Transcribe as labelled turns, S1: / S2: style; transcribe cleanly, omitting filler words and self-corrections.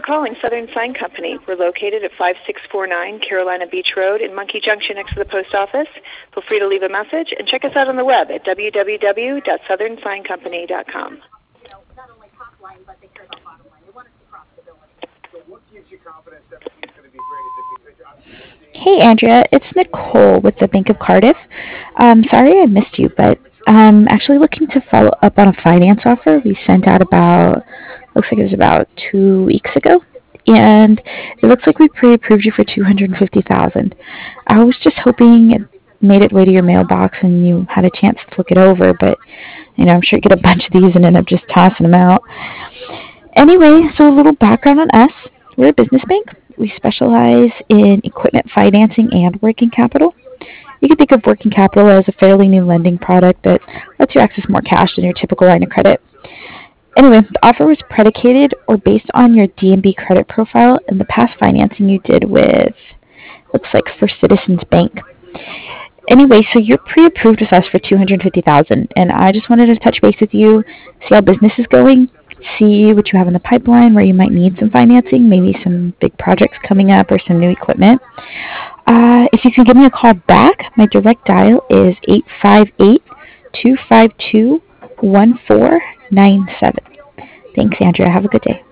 S1: calling Southern Sign Company. We're located at 5649 Carolina Beach Road in Monkey Junction next to the post office. Feel free to leave a message and check us out on the web at www.southernsigncompany.com.
S2: Hey Andrea, it's Nicole with the Bank of Cardiff. Sorry I missed you, but I'm actually looking to follow up on a finance offer we sent out looks like it was about 2 weeks ago, and it looks like we pre-approved you for $250,000. I was just hoping it made its way to your mailbox and you had a chance to look it over, but I'm sure you get a bunch of these and end up just tossing them out. Anyway, so a little background on us. We're a business bank. We specialize in equipment financing and working capital. You can think of working capital as a fairly new lending product that lets you access more cash than your typical line of credit. Anyway, the offer was predicated or based on your D&B credit profile and the past financing you did with, looks like First Citizens Bank. Anyway, so you're pre-approved with us for $250,000, and I just wanted to touch base with you, see how business is going, see what you have in the pipeline, where you might need some financing, maybe some big projects coming up or some new equipment. If you can give me a call back, my direct dial is 858-252-1497. Thanks, Andrea. Have a good day.